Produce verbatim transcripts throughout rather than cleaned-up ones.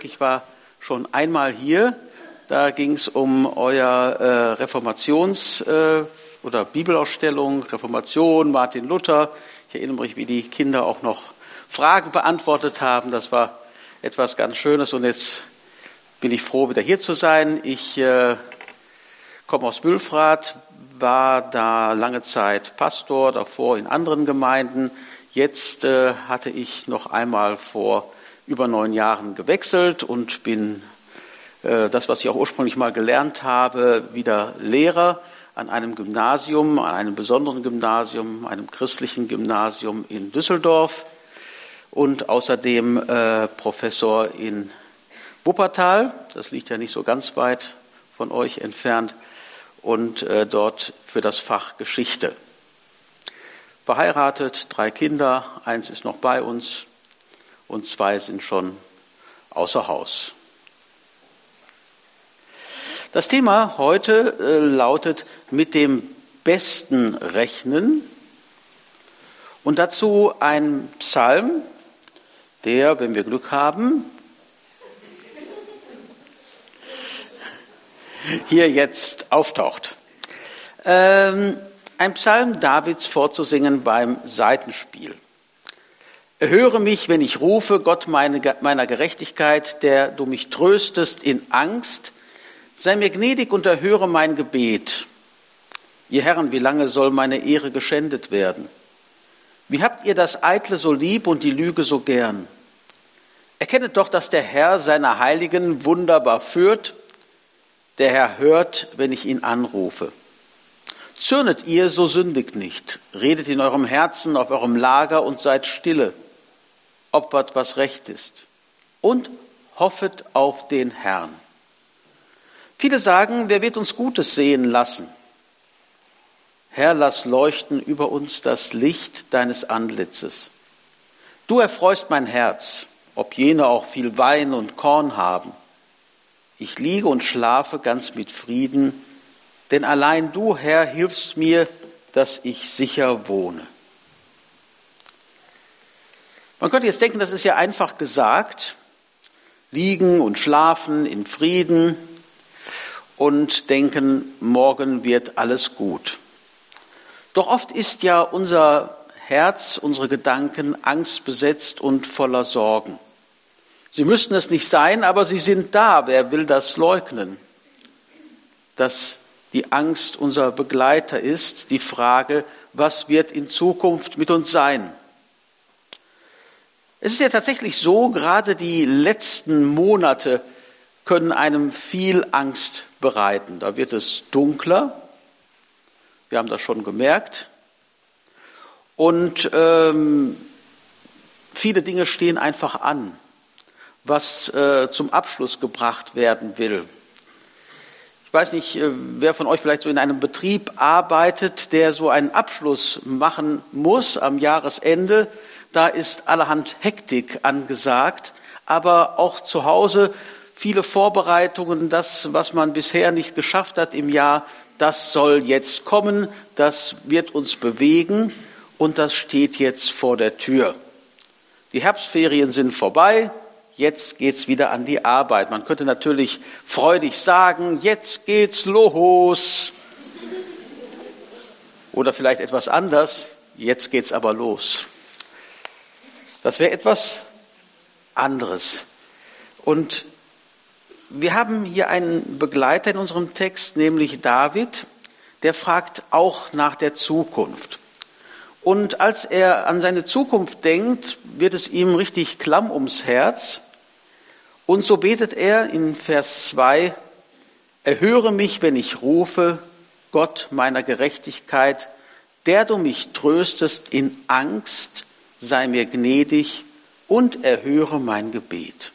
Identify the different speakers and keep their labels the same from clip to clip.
Speaker 1: Ich war schon einmal hier, da ging es um euer äh, Reformations- äh, oder Bibelausstellung, Reformation, Martin Luther. Ich erinnere mich, wie die Kinder auch noch Fragen beantwortet haben. Das war etwas ganz Schönes und jetzt bin ich froh, wieder hier zu sein. Ich äh, komme aus Wülfrath, war da lange Zeit Pastor, davor in anderen Gemeinden. Jetzt äh, hatte ich noch einmal vor über neun Jahren gewechselt und bin äh, das, was ich auch ursprünglich mal gelernt habe, wieder Lehrer an einem Gymnasium, an einem besonderen Gymnasium, einem christlichen Gymnasium in Düsseldorf und außerdem äh, Professor in Wuppertal. Das liegt ja nicht so ganz weit von euch entfernt und äh, dort für das Fach Geschichte. Verheiratet, drei Kinder, eins ist noch bei uns und zwei sind schon außer Haus. Das Thema heute äh, lautet mit dem Besten rechnen und dazu ein Psalm, der, wenn wir Glück haben, hier jetzt auftaucht. Ähm, ein Psalm Davids vorzusingen beim Saitenspiel. Erhöre mich, wenn ich rufe, Gott meine, meiner Gerechtigkeit, der du mich tröstest in Angst. Sei mir gnädig und erhöre mein Gebet. Ihr Herren, wie lange soll meine Ehre geschändet werden? Wie habt ihr das Eitle so lieb und die Lüge so gern? Erkennet doch, dass der Herr seine Heiligen wunderbar führt. Der Herr hört, wenn ich ihn anrufe. Zürnet ihr, so sündigt nicht. Redet in eurem Herzen auf eurem Lager und seid stille. Opfert, was recht ist. Und hoffet auf den Herrn. Viele sagen, wer wird uns Gutes sehen lassen? Herr, lass leuchten über uns das Licht deines Antlitzes. Du erfreust mein Herz, ob jene auch viel Wein und Korn haben. Ich liege und schlafe ganz mit Frieden, denn allein du, Herr, hilfst mir, dass ich sicher wohne. Man könnte jetzt denken, das ist ja einfach gesagt, liegen und schlafen in Frieden und denken, morgen wird alles gut. Doch oft ist ja unser Herz, unsere Gedanken angstbesetzt und voller Sorgen. Sie müssten es nicht sein, aber sie sind da. Wer will das leugnen? Dass die Angst unser Begleiter ist, die Frage, was wird in Zukunft mit uns sein? Es ist ja tatsächlich so, gerade die letzten Monate können einem viel Angst bereiten. Da wird es dunkler, wir haben das schon gemerkt, und ähm, viele Dinge stehen einfach an, was äh, zum Abschluss gebracht werden will. Ich weiß nicht, äh, wer von euch vielleicht so in einem Betrieb arbeitet, der so einen Abschluss machen muss am Jahresende. Da ist allerhand Hektik angesagt, aber auch zu Hause viele Vorbereitungen, das, was man bisher nicht geschafft hat im Jahr, das soll jetzt kommen, das wird uns bewegen und das steht jetzt vor der Tür. Die Herbstferien sind vorbei, jetzt geht's wieder an die Arbeit. Man könnte natürlich freudig sagen, jetzt geht's los. Oder vielleicht etwas anders, jetzt geht's aber los. Das wäre etwas anderes. Und wir haben hier einen Begleiter in unserem Text, nämlich David, der fragt auch nach der Zukunft. Und als er an seine Zukunft denkt, wird es ihm richtig klamm ums Herz. Und so betet er in Vers zwei, erhöre mich, wenn ich rufe, Gott meiner Gerechtigkeit, der du mich tröstest in Angst, sei mir gnädig und erhöre mein Gebet.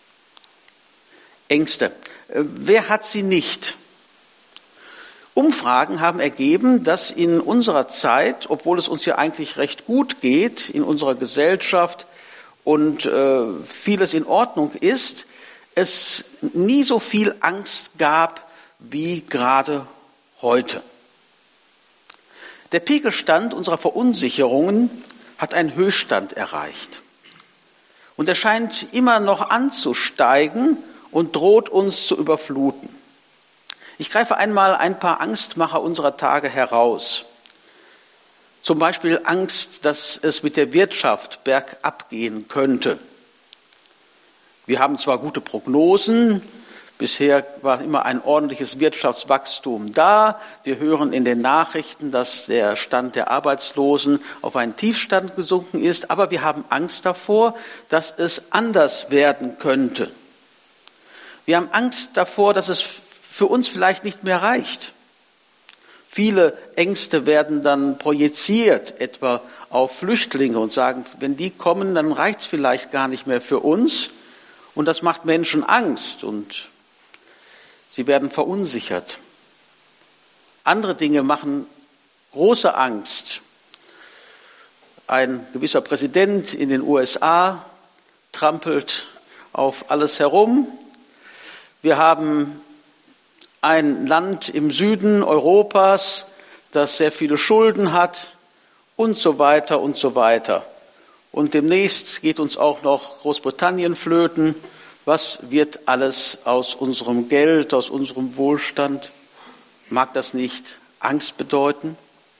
Speaker 1: Ängste. Wer hat sie nicht? Umfragen haben ergeben, dass in unserer Zeit, obwohl es uns ja eigentlich recht gut geht, in unserer Gesellschaft und äh, vieles in Ordnung ist, es nie so viel Angst gab wie gerade heute. Der Pegelstand unserer Verunsicherungen hat einen Höchststand erreicht. Und er scheint immer noch anzusteigen und droht uns zu überfluten. Ich greife einmal ein paar Angstmacher unserer Tage heraus. Zum Beispiel Angst, dass es mit der Wirtschaft bergab gehen könnte. Wir haben zwar gute Prognosen, bisher war immer ein ordentliches Wirtschaftswachstum da. Wir hören in den Nachrichten, dass der Stand der Arbeitslosen auf einen Tiefstand gesunken ist, aber wir haben Angst davor, dass es anders werden könnte. Wir haben Angst davor, dass es für uns vielleicht nicht mehr reicht. Viele Ängste werden dann projiziert, etwa auf Flüchtlinge und sagen, wenn die kommen, dann reicht es vielleicht gar nicht mehr für uns. Und das macht Menschen Angst und sie werden verunsichert. Andere Dinge machen große Angst. Ein gewisser Präsident in den U S A trampelt auf alles herum. Wir haben ein Land im Süden Europas, das sehr viele Schulden hat und so weiter und so weiter. Und demnächst geht uns auch noch Großbritannien flöten. Was wird alles aus unserem Geld, aus unserem Wohlstand? Mag das nicht Angst bedeuten?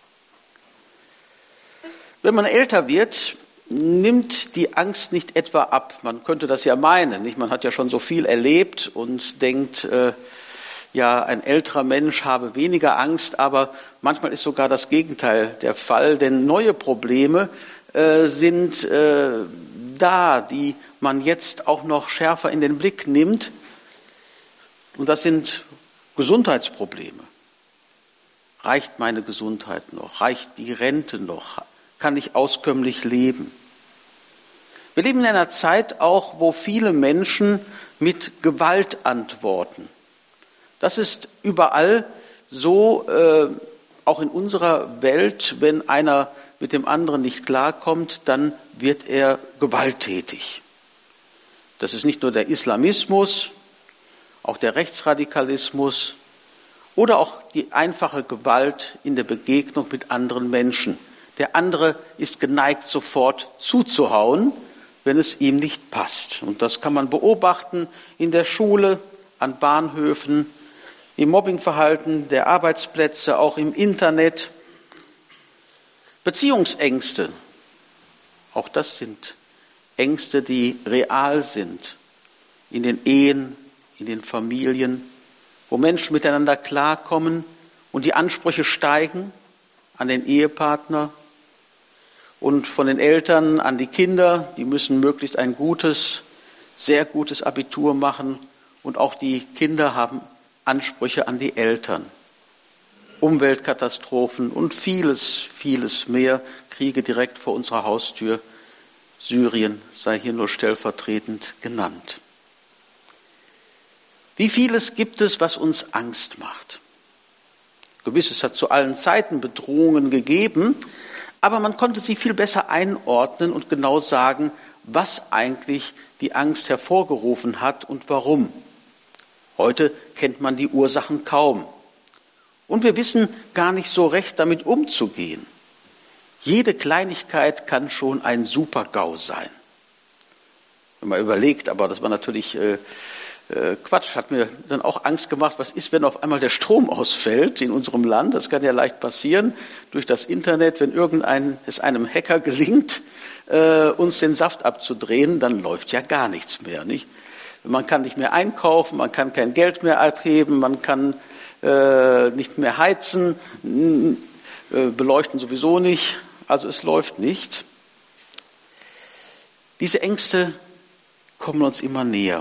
Speaker 1: Wenn man älter wird, nimmt die Angst nicht etwa ab. Man könnte das ja meinen, nicht? Man hat ja schon so viel erlebt und denkt, äh, ja, ein älterer Mensch habe weniger Angst, aber manchmal ist sogar das Gegenteil der Fall, denn neue Probleme äh, sind äh, da, die man jetzt auch noch schärfer in den Blick nimmt. Und das sind Gesundheitsprobleme. Reicht meine Gesundheit noch? Reicht die Rente noch? Kann ich auskömmlich leben? Wir leben in einer Zeit auch, wo viele Menschen mit Gewalt antworten. Das ist überall so, äh, auch in unserer Welt, wenn einer mit dem anderen nicht klarkommt, dann wird er gewalttätig. Das ist nicht nur der Islamismus, auch der Rechtsradikalismus oder auch die einfache Gewalt in der Begegnung mit anderen Menschen. Der andere ist geneigt, sofort zuzuhauen, wenn es ihm nicht passt. Und das kann man beobachten in der Schule, an Bahnhöfen, im Mobbingverhalten der Arbeitsplätze, auch im Internet. Beziehungsängste, auch das sind Ängste, die real sind in den Ehen, in den Familien, wo Menschen miteinander klarkommen und die Ansprüche steigen an den Ehepartner und von den Eltern an die Kinder. Die müssen möglichst ein gutes, sehr gutes Abitur machen und auch die Kinder haben Ansprüche an die Eltern. Umweltkatastrophen und vieles, vieles mehr. Kriege direkt vor unserer Haustür. Syrien sei hier nur stellvertretend genannt. Wie vieles gibt es, was uns Angst macht? Gewiss, es hat zu allen Zeiten Bedrohungen gegeben, aber man konnte sie viel besser einordnen und genau sagen, was eigentlich die Angst hervorgerufen hat und warum. Heute kennt man die Ursachen kaum. Und wir wissen gar nicht so recht, damit umzugehen. Jede Kleinigkeit kann schon ein Super-GAU sein. Wenn man überlegt, aber das war natürlich äh, äh, Quatsch, hat mir dann auch Angst gemacht, was ist, wenn auf einmal der Strom ausfällt in unserem Land? Das kann ja leicht passieren durch das Internet, wenn irgendein, es einem Hacker gelingt, äh, uns den Saft abzudrehen, dann läuft ja gar nichts mehr, nicht? Man kann nicht mehr einkaufen, man kann kein Geld mehr abheben, man kann äh, nicht mehr heizen, äh, beleuchten sowieso nicht, also es läuft nicht. Diese Ängste kommen uns immer näher.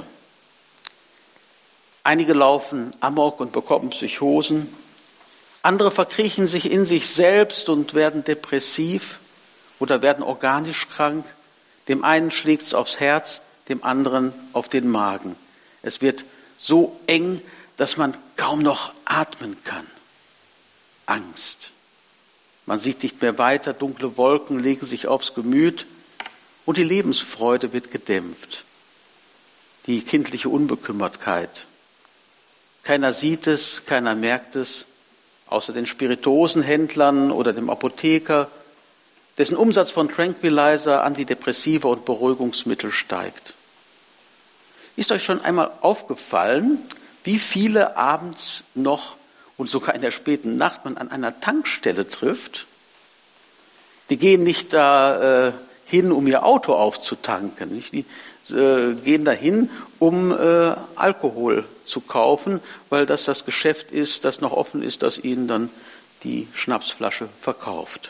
Speaker 1: Einige laufen amok und bekommen Psychosen, andere verkriechen sich in sich selbst und werden depressiv oder werden organisch krank. Dem einen schlägt es aufs Herz, dem anderen auf den Magen. Es wird so eng, dass man kaum noch atmen kann. Angst. Man sieht nicht mehr weiter, dunkle Wolken legen sich aufs Gemüt und die Lebensfreude wird gedämpft. Die kindliche Unbekümmertheit. Keiner sieht es, keiner merkt es, außer den Spirituosenhändlern oder dem Apotheker. dessen Umsatz von Tranquilizer, Antidepressiva und Beruhigungsmittel steigt. Ist euch schon einmal aufgefallen, wie viele abends noch und sogar in der späten Nacht man an einer Tankstelle trifft? Die gehen nicht da äh, hin, um ihr Auto aufzutanken. Nicht? Die äh, gehen dahin, um äh, Alkohol zu kaufen, weil das das Geschäft ist, das noch offen ist, das ihnen dann die Schnapsflasche verkauft.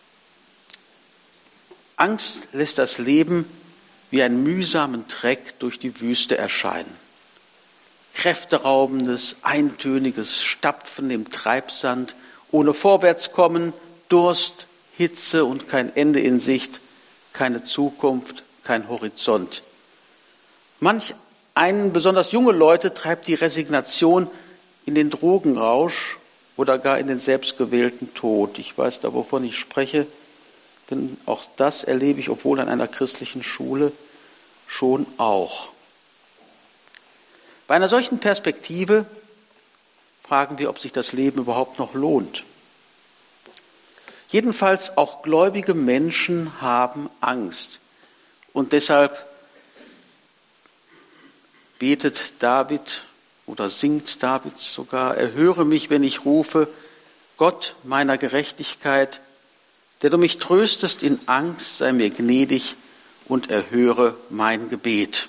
Speaker 1: Angst lässt das Leben wie einen mühsamen Treck durch die Wüste erscheinen. Kräfteraubendes, eintöniges Stapfen im Treibsand, ohne Vorwärtskommen, Durst, Hitze und kein Ende in Sicht, keine Zukunft, kein Horizont. Manch einen, besonders junge Leute, treibt die Resignation in den Drogenrausch oder gar in den selbstgewählten Tod. Ich weiß da, wovon ich spreche, denn auch das erlebe ich, obwohl an einer christlichen Schule, schon auch. Bei einer solchen Perspektive fragen wir, ob sich das Leben überhaupt noch lohnt. Jedenfalls auch gläubige Menschen haben Angst. Und deshalb betet David oder singt David sogar: Erhöre mich, wenn ich rufe, Gott meiner Gerechtigkeit, der du mich tröstest in Angst, sei mir gnädig und erhöre mein Gebet.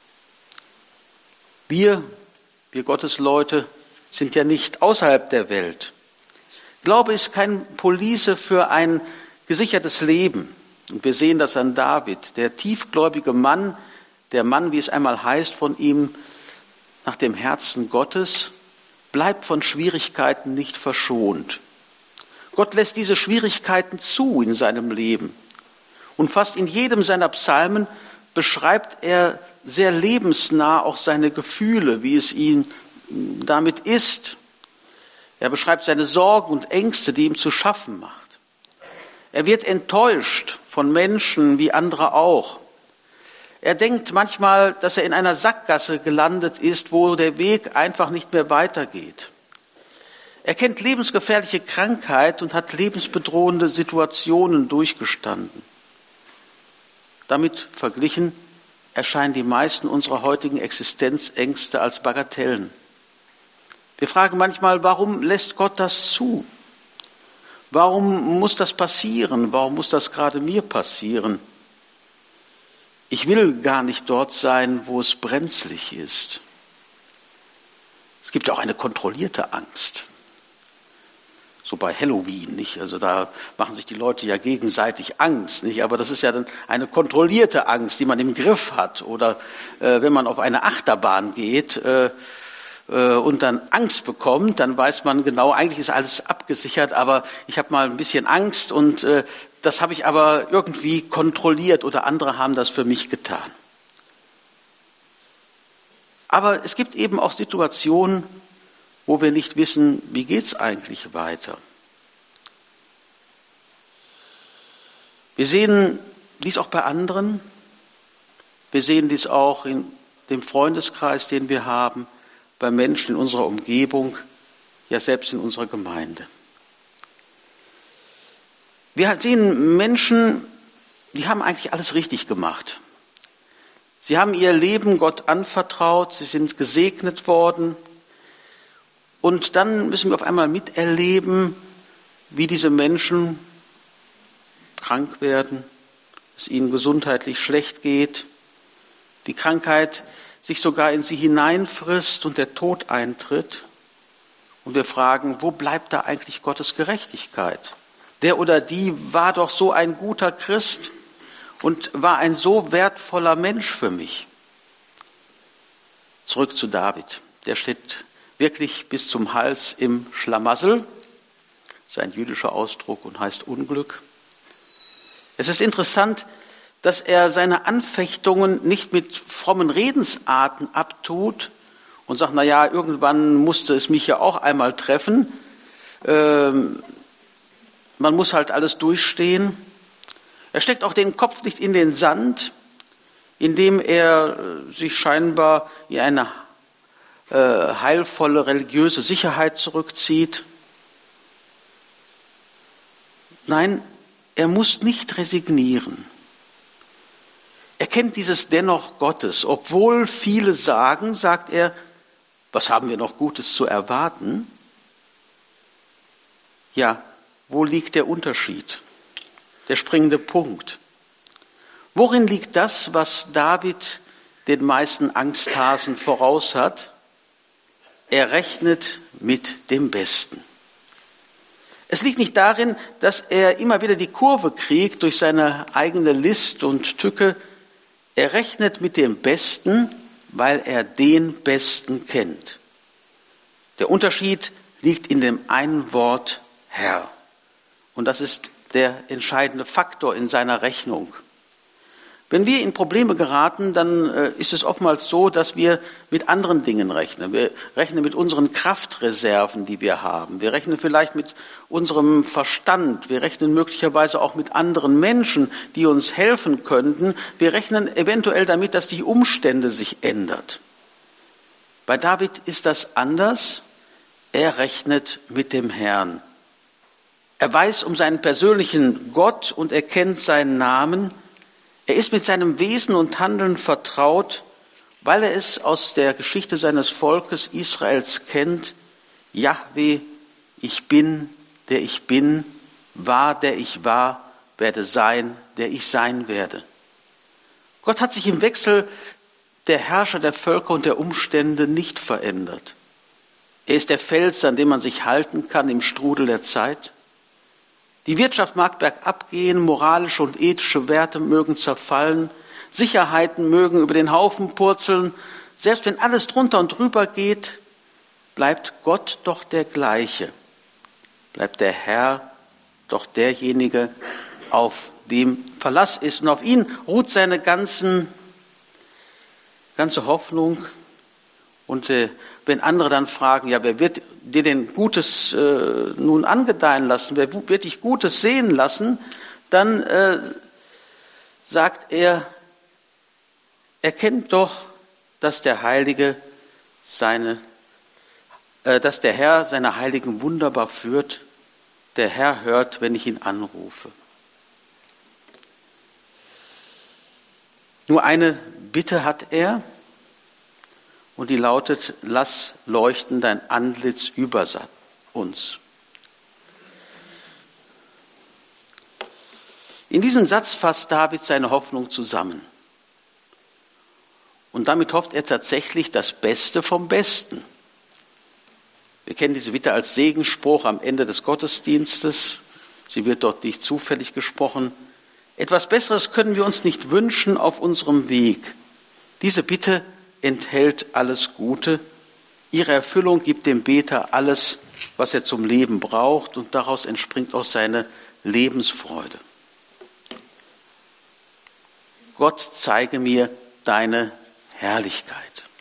Speaker 1: Wir, wir Gottesleute, sind ja nicht außerhalb der Welt. Glaube ist kein Police für ein gesichertes Leben. Und wir sehen das an David, der tiefgläubige Mann, der Mann, wie es einmal heißt, von ihm nach dem Herzen Gottes, bleibt von Schwierigkeiten nicht verschont. Gott lässt diese Schwierigkeiten zu in seinem Leben. Und fast in jedem seiner Psalmen beschreibt er sehr lebensnah auch seine Gefühle, wie es ihm damit ist. Er beschreibt seine Sorgen und Ängste, die ihm zu schaffen macht. Er wird enttäuscht von Menschen wie andere auch. Er denkt manchmal, dass er in einer Sackgasse gelandet ist, wo der Weg einfach nicht mehr weitergeht. Er kennt lebensgefährliche Krankheit und hat lebensbedrohende Situationen durchgestanden. Damit verglichen erscheinen die meisten unserer heutigen Existenzängste als Bagatellen. Wir fragen manchmal, warum lässt Gott das zu? Warum muss das passieren? Warum muss das gerade mir passieren? Ich will gar nicht dort sein, wo es brenzlig ist. Es gibt ja auch eine kontrollierte Angst. So bei Halloween, nicht? Also da machen sich die Leute ja gegenseitig Angst, nicht? Aber das ist ja dann eine kontrollierte Angst, die man im Griff hat. Oder äh, wenn man auf eine Achterbahn geht äh, äh, und dann Angst bekommt, dann weiß man genau, eigentlich ist alles abgesichert, aber ich habe mal ein bisschen Angst und äh, das habe ich aber irgendwie kontrolliert oder andere haben das für mich getan. Aber es gibt eben auch Situationen, wo wir nicht wissen, wie geht es eigentlich weiter. Wir sehen dies auch bei anderen. Wir sehen dies auch in dem Freundeskreis, den wir haben, bei Menschen in unserer Umgebung, ja selbst in unserer Gemeinde. Wir sehen Menschen, die haben eigentlich alles richtig gemacht. Sie haben ihr Leben Gott anvertraut, sie sind gesegnet worden. Und dann müssen wir auf einmal miterleben, wie diese Menschen krank werden, es ihnen gesundheitlich schlecht geht, die Krankheit sich sogar in sie hineinfrisst und der Tod eintritt. Und wir fragen, wo bleibt da eigentlich Gottes Gerechtigkeit? Der oder die war doch so ein guter Christ und war ein so wertvoller Mensch für mich. Zurück zu David. Der steht wirklich bis zum Hals im Schlamassel. Das ist ein jüdischer Ausdruck und heißt Unglück. Es ist interessant, dass er seine Anfechtungen nicht mit frommen Redensarten abtut und sagt, na ja, irgendwann musste es mich ja auch einmal treffen. Ähm, man muss halt alles durchstehen. Er steckt auch den Kopf nicht in den Sand, indem er sich scheinbar in eine äh, heilvolle religiöse Sicherheit zurückzieht. Nein, er muss nicht resignieren. Er kennt dieses Dennoch Gottes. Obwohl viele sagen, sagt er, was haben wir noch Gutes zu erwarten? Ja, wo liegt der Unterschied? Der springende Punkt. Worin liegt das, was David den meisten Angsthasen voraus hat? Er rechnet mit dem Besten. Es liegt nicht darin, dass er immer wieder die Kurve kriegt durch seine eigene List und Tücke. Er rechnet mit dem Besten, weil er den Besten kennt. Der Unterschied liegt in dem einen Wort Herr. Und das ist der entscheidende Faktor in seiner Rechnung. Wenn wir in Probleme geraten, dann ist es oftmals so, dass wir mit anderen Dingen rechnen. Wir rechnen mit unseren Kraftreserven, die wir haben. Wir rechnen vielleicht mit unserem Verstand. Wir rechnen möglicherweise auch mit anderen Menschen, die uns helfen könnten. Wir rechnen eventuell damit, dass die Umstände sich ändern. Bei David ist das anders. Er rechnet mit dem Herrn. Er weiß um seinen persönlichen Gott und er kennt seinen Namen. Er ist mit seinem Wesen und Handeln vertraut, weil er es aus der Geschichte seines Volkes Israels kennt. Jahwe, ich bin, der ich bin, war, der ich war, werde sein, der ich sein werde. Gott hat sich im Wechsel der Herrscher der Völker und der Umstände nicht verändert. Er ist der Fels, an dem man sich halten kann im Strudel der Zeit. Die Wirtschaft mag bergab gehen, moralische und ethische Werte mögen zerfallen, Sicherheiten mögen über den Haufen purzeln. Selbst wenn alles drunter und drüber geht, bleibt Gott doch der Gleiche. Bleibt der Herr doch derjenige, auf dem Verlass ist. Und auf ihn ruht seine ganzen, ganze Hoffnung. Und äh, wenn andere dann fragen, ja, wer wird dir denn Gutes äh, nun angedeihen lassen, wer wird dich Gutes sehen lassen, dann äh, sagt er, erkennt doch, dass der Heilige seine, äh, dass der Herr seine Heiligen wunderbar führt. Der Herr hört, wenn ich ihn anrufe. Nur eine Bitte hat er. Und die lautet, lass leuchten dein Antlitz über uns. In diesem Satz fasst David seine Hoffnung zusammen. Und damit hofft er tatsächlich das Beste vom Besten. Wir kennen diese Bitte als Segensspruch am Ende des Gottesdienstes. Sie wird dort nicht zufällig gesprochen. Etwas Besseres können wir uns nicht wünschen auf unserem Weg. Diese Bitte enthält alles Gute. Ihre Erfüllung gibt dem Beter alles, was er zum Leben braucht, und daraus entspringt auch seine Lebensfreude. Gott, zeige mir deine Herrlichkeit.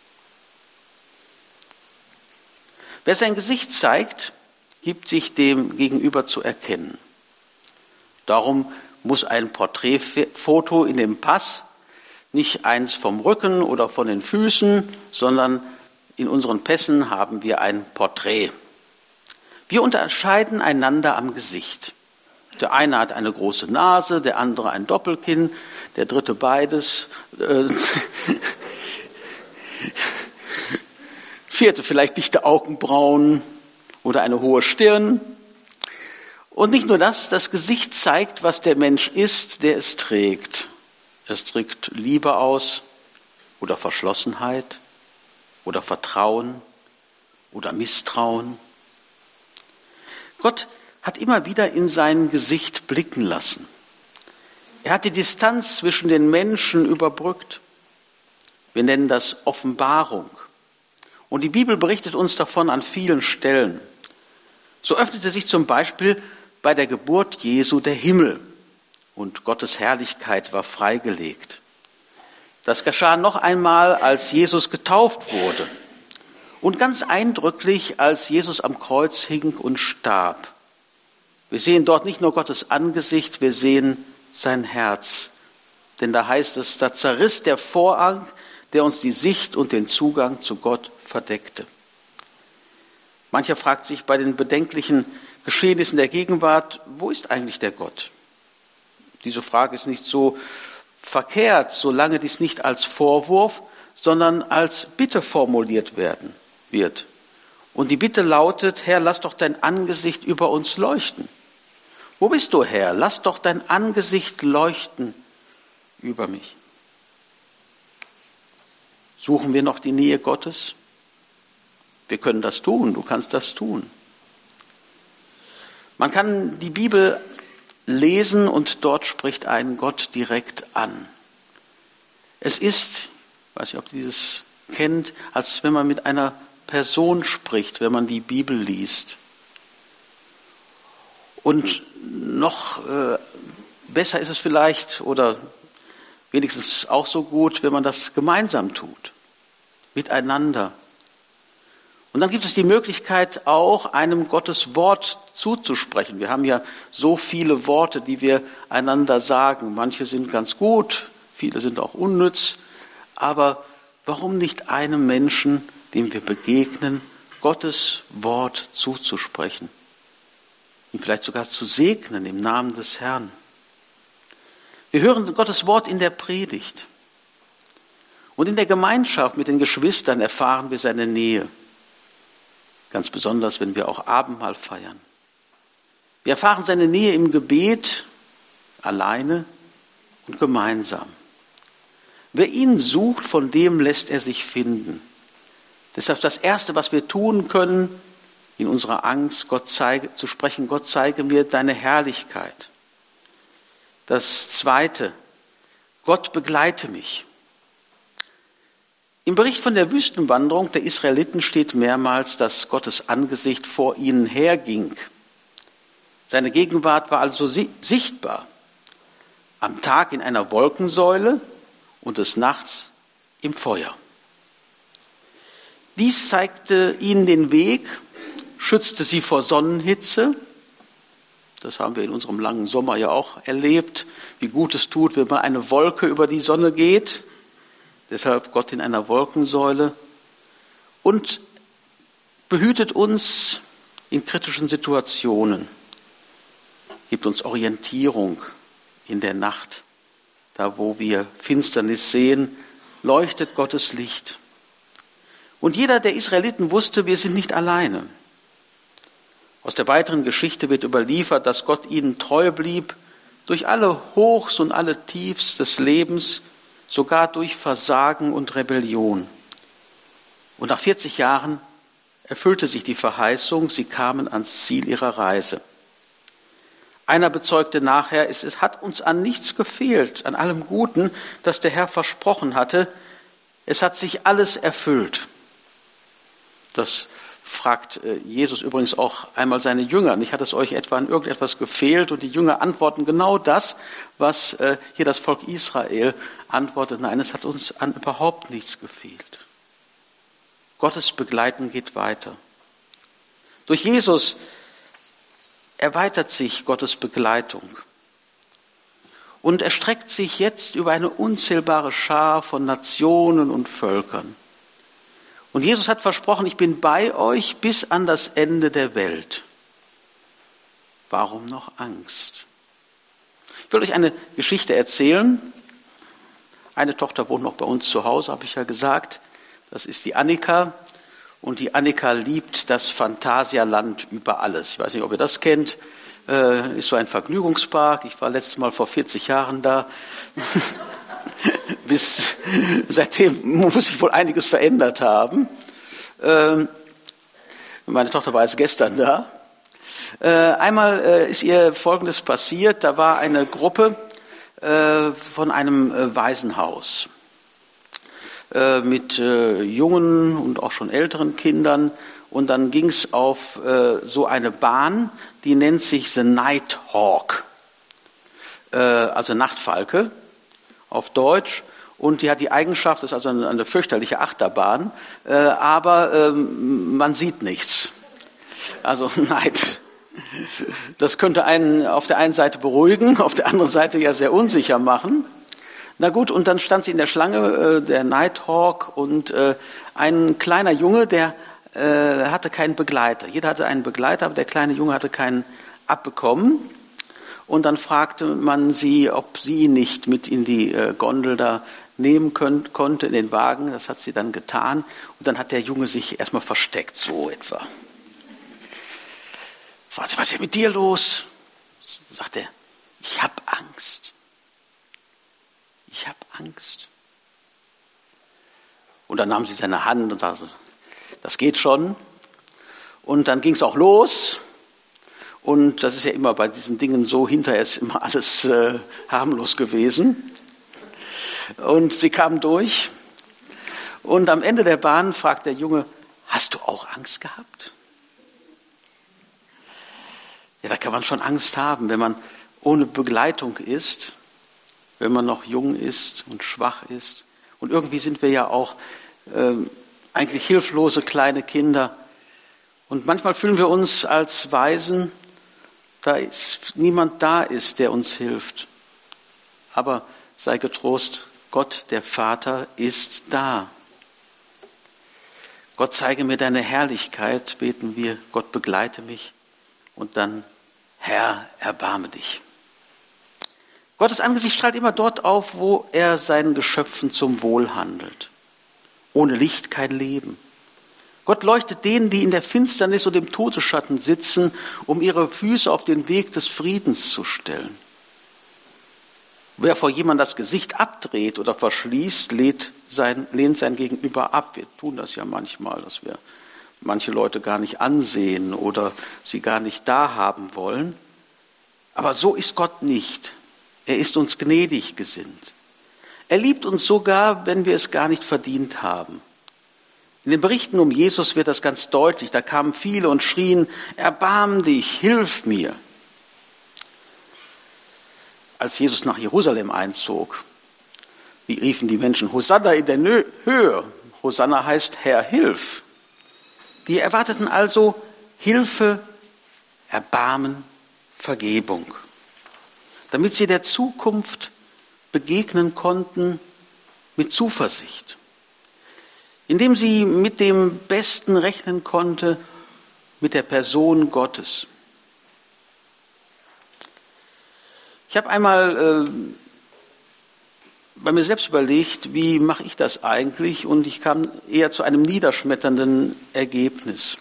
Speaker 1: Wer sein Gesicht zeigt, gibt sich dem Gegenüber zu erkennen. Darum muss ein Porträtfoto in dem Pass nicht eins vom Rücken oder von den Füßen, sondern in unseren Pässen haben wir ein Porträt. Wir unterscheiden einander am Gesicht. Der eine hat eine große Nase, der andere ein Doppelkinn, der dritte beides. Äh, vierte vielleicht dichte Augenbrauen oder eine hohe Stirn. Und nicht nur das, das Gesicht zeigt, was der Mensch ist, der es trägt. Es drückt Liebe aus oder Verschlossenheit oder Vertrauen oder Misstrauen. Gott hat immer wieder in sein Gesicht blicken lassen. Er hat die Distanz zwischen den Menschen überbrückt. Wir nennen das Offenbarung. Und die Bibel berichtet uns davon an vielen Stellen. So öffnete sich zum Beispiel bei der Geburt Jesu der Himmel. Und Gottes Herrlichkeit war freigelegt. Das geschah noch einmal, als Jesus getauft wurde. Und ganz eindrücklich, als Jesus am Kreuz hing und starb. Wir sehen dort nicht nur Gottes Angesicht, wir sehen sein Herz. Denn da heißt es, da zerriss der Vorhang, der uns die Sicht und den Zugang zu Gott verdeckte. Mancher fragt sich bei den bedenklichen Geschehnissen der Gegenwart, wo ist eigentlich der Gott? Diese Frage ist nicht so verkehrt, solange dies nicht als Vorwurf, sondern als Bitte formuliert werden wird. Und die Bitte lautet: Herr, lass doch dein Angesicht über uns leuchten. Wo bist du, Herr? Lass doch dein Angesicht leuchten über mich. Suchen wir noch die Nähe Gottes? Wir können das tun, du kannst das tun. Man kann die Bibel lesen und dort spricht einen Gott direkt an. Es ist, ich weiß nicht, ob ihr dieses kennt, als wenn man mit einer Person spricht, wenn man die Bibel liest. Und noch äh, besser ist es vielleicht, oder wenigstens auch so gut, wenn man das gemeinsam tut, miteinander. Und dann gibt es die Möglichkeit auch, einem Gottes Wort zuzusprechen. Wir haben ja so viele Worte, die wir einander sagen. Manche sind ganz gut, viele sind auch unnütz. Aber warum nicht einem Menschen, dem wir begegnen, Gottes Wort zuzusprechen? Ihn vielleicht sogar zu segnen im Namen des Herrn. Wir hören Gottes Wort in der Predigt. Und in der Gemeinschaft mit den Geschwistern erfahren wir seine Nähe. Ganz besonders, wenn wir auch Abendmahl feiern. Wir erfahren seine Nähe im Gebet, alleine und gemeinsam. Wer ihn sucht, von dem lässt er sich finden. Deshalb das Erste, was wir tun können, in unserer Angst, Gott zeige, zu sprechen: Gott, zeige mir deine Herrlichkeit. Das Zweite: Gott, begleite mich. Im Bericht von der Wüstenwanderung der Israeliten steht mehrmals, dass Gottes Angesicht vor ihnen herging. Seine Gegenwart war also sichtbar. Am Tag in einer Wolkensäule und des Nachts im Feuer. Dies zeigte ihnen den Weg, schützte sie vor Sonnenhitze. Das haben wir in unserem langen Sommer ja auch erlebt, wie gut es tut, wenn mal eine Wolke über die Sonne geht. Deshalb Gott in einer Wolkensäule. Und behütet uns in kritischen Situationen, gibt uns Orientierung in der Nacht. Da, wo wir Finsternis sehen, leuchtet Gottes Licht. Und jeder der Israeliten wusste, wir sind nicht alleine. Aus der weiteren Geschichte wird überliefert, dass Gott ihnen treu blieb, durch alle Hochs und alle Tiefs des Lebens, sogar durch Versagen und Rebellion. Und nach vierzig Jahren erfüllte sich die Verheißung, sie kamen ans Ziel ihrer Reise. Einer bezeugte nachher, es hat uns an nichts gefehlt, an allem Guten, das der Herr versprochen hatte. Es hat sich alles erfüllt. Das fragt Jesus übrigens auch einmal seine Jünger. Nicht, hat es euch etwa an irgendetwas gefehlt? Und die Jünger antworten genau das, was hier das Volk Israel antwortet. Nein, es hat uns an überhaupt nichts gefehlt. Gottes Begleiten geht weiter. Durch Jesus erweitert sich Gottes Begleitung und erstreckt sich jetzt über eine unzählbare Schar von Nationen und Völkern. Und Jesus hat versprochen, ich bin bei euch bis an das Ende der Welt. Warum noch Angst? Ich will euch eine Geschichte erzählen. Eine Tochter wohnt noch bei uns zu Hause, habe ich ja gesagt. Das ist die Annika. Und die Annika liebt das Phantasialand über alles. Ich weiß nicht, ob ihr das kennt. Äh, ist so ein Vergnügungspark. Ich war letztes Mal vor vierzig Jahren da. Bis seitdem muss sich wohl einiges verändert haben. Äh, meine Tochter war jetzt gestern da. Äh, einmal äh, ist ihr Folgendes passiert. Da war eine Gruppe äh, von einem äh, Waisenhaus mit äh, jungen und auch schon älteren Kindern. Und dann ging es auf äh, so eine Bahn, die nennt sich The Nighthawk, äh, also Nachtfalke auf Deutsch. Und die hat die Eigenschaft, das ist also eine, eine fürchterliche Achterbahn, äh, aber ähm, man sieht nichts. Also nein, das könnte einen auf der einen Seite beruhigen, auf der anderen Seite ja sehr unsicher machen. Na gut, und dann stand sie in der Schlange, äh, der Nighthawk, und äh, ein kleiner Junge, der äh, hatte keinen Begleiter. Jeder hatte einen Begleiter, aber der kleine Junge hatte keinen abbekommen. Und dann fragte man sie, ob sie ihn nicht mit in die Gondel da nehmen können, konnte, in den Wagen. Das hat sie dann getan. Und dann hat der Junge sich erstmal versteckt, so etwa. Fragte, was ist denn mit dir los? Sagt er, ich habe Angst. Ich habe Angst. Und dann nahm sie seine Hand und sagte, das geht schon. Und dann ging es auch los. Und das ist ja immer bei diesen Dingen so, hinterher ist immer alles äh, harmlos gewesen. Und sie kamen durch. Und am Ende der Bahn fragt der Junge, hast du auch Angst gehabt? Ja, da kann man schon Angst haben, wenn man ohne Begleitung ist, wenn man noch jung ist und schwach ist. Und irgendwie sind wir ja auch äh, eigentlich hilflose kleine Kinder. Und manchmal fühlen wir uns als Waisen, da ist niemand da ist, der uns hilft. Aber sei getrost, Gott, der Vater, ist da. Gott, zeige mir deine Herrlichkeit, beten wir. Gott, begleite mich. Und dann, Herr, erbarme dich. Gottes Angesicht strahlt immer dort auf, wo er seinen Geschöpfen zum Wohl handelt. Ohne Licht kein Leben. Gott leuchtet denen, die in der Finsternis und im Todesschatten sitzen, um ihre Füße auf den Weg des Friedens zu stellen. Wer vor jemandem das Gesicht abdreht oder verschließt, lehnt sein, lehnt sein Gegenüber ab. Wir tun das ja manchmal, dass wir manche Leute gar nicht ansehen oder sie gar nicht da haben wollen. Aber so ist Gott nicht. Er ist uns gnädig gesinnt. Er liebt uns sogar, wenn wir es gar nicht verdient haben. In den Berichten um Jesus wird das ganz deutlich. Da kamen viele und schrien, erbarm dich, hilf mir. Als Jesus nach Jerusalem einzog, wie riefen die Menschen, Hosanna in der Höhe. Hosanna heißt, Herr, hilf. Die erwarteten also Hilfe, Erbarmen, Vergebung, damit sie der Zukunft begegnen konnten mit Zuversicht, indem sie mit dem Besten rechnen konnte, mit der Person Gottes. Ich habe einmal äh, bei mir selbst überlegt, wie mache ich das eigentlich? Und ich kam eher zu einem niederschmetternden Ergebnis.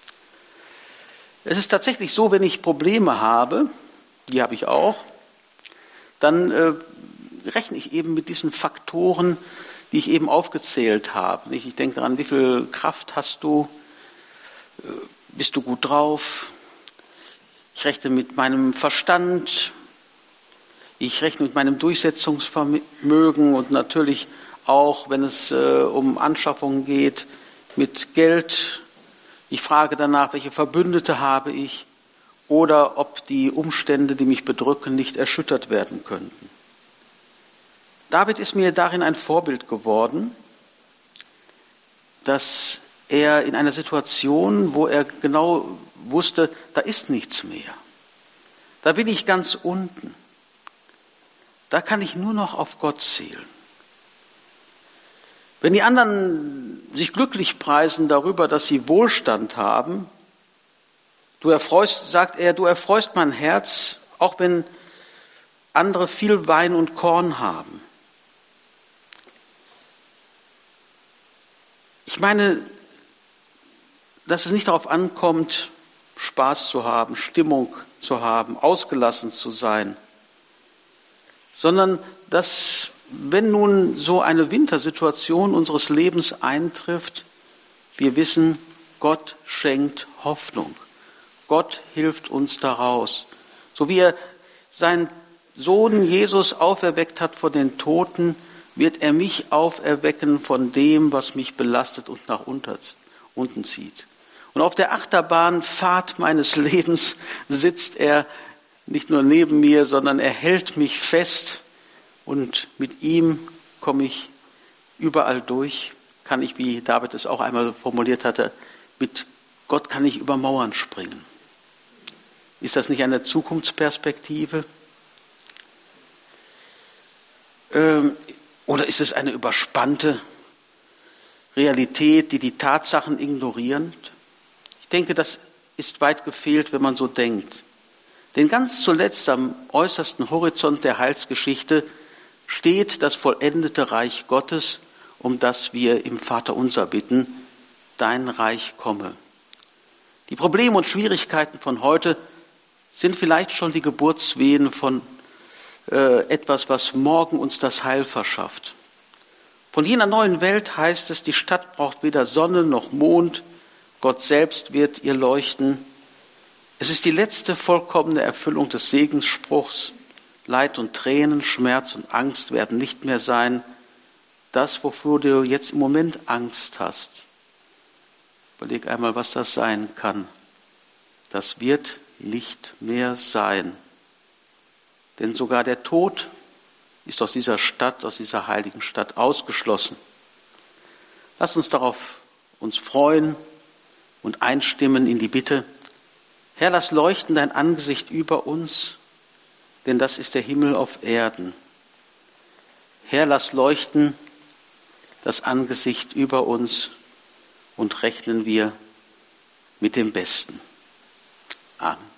Speaker 1: Es ist tatsächlich so, wenn ich Probleme habe, die habe ich auch, dann äh, rechne ich eben mit diesen Faktoren, die ich eben aufgezählt habe. Ich denke daran, wie viel Kraft hast du, äh, bist du gut drauf? Ich rechne mit meinem Verstand, ich rechne mit meinem Durchsetzungsvermögen und natürlich auch, wenn es äh, um Anschaffungen geht, mit Geld. Ich frage danach, welche Verbündete habe ich oder ob die Umstände, die mich bedrücken, nicht erschüttert werden könnten. David ist mir darin ein Vorbild geworden, dass er in einer Situation, wo er genau wusste, da ist nichts mehr. Da bin ich ganz unten. Da kann ich nur noch auf Gott zählen. Wenn die anderen sich glücklich preisen darüber, dass sie Wohlstand haben, du erfreust, sagt er, du erfreust mein Herz, auch wenn andere viel Wein und Korn haben. Ich meine, dass es nicht darauf ankommt, Spaß zu haben, Stimmung zu haben, ausgelassen zu sein, sondern dass, wenn nun so eine Wintersituation unseres Lebens eintrifft, wir wissen, Gott schenkt Hoffnung. Gott hilft uns daraus. So wie er seinen Sohn Jesus auferweckt hat von den Toten, wird er mich auferwecken von dem, was mich belastet und nach unten zieht. Und auf der Achterbahnfahrt meines Lebens sitzt er nicht nur neben mir, sondern er hält mich fest und mit ihm komme ich überall durch. Kann ich, wie David es auch einmal formuliert hatte, mit Gott kann ich über Mauern springen. Ist das nicht eine Zukunftsperspektive? Ähm, oder ist es eine überspannte Realität, die die Tatsachen ignoriert? Ich denke, das ist weit gefehlt, wenn man so denkt. Denn ganz zuletzt am äußersten Horizont der Heilsgeschichte steht das vollendete Reich Gottes, um das wir im Vaterunser bitten, dein Reich komme. Die Probleme und Schwierigkeiten von heute sind vielleicht schon die Geburtswehen von äh, etwas, was morgen uns das Heil verschafft. Von jener neuen Welt heißt es, die Stadt braucht weder Sonne noch Mond, Gott selbst wird ihr leuchten. Es ist die letzte vollkommene Erfüllung des Segensspruchs. Leid und Tränen, Schmerz und Angst werden nicht mehr sein. Das, wofür du jetzt im Moment Angst hast. Überleg einmal, was das sein kann. Das wird nicht mehr sein. Denn sogar der Tod ist aus dieser Stadt, aus dieser heiligen Stadt ausgeschlossen. Lass uns darauf uns freuen und einstimmen in die Bitte, Herr, lass leuchten dein Angesicht über uns, denn das ist der Himmel auf Erden. Herr, lass leuchten das Angesicht über uns und rechnen wir mit dem Besten. Amen.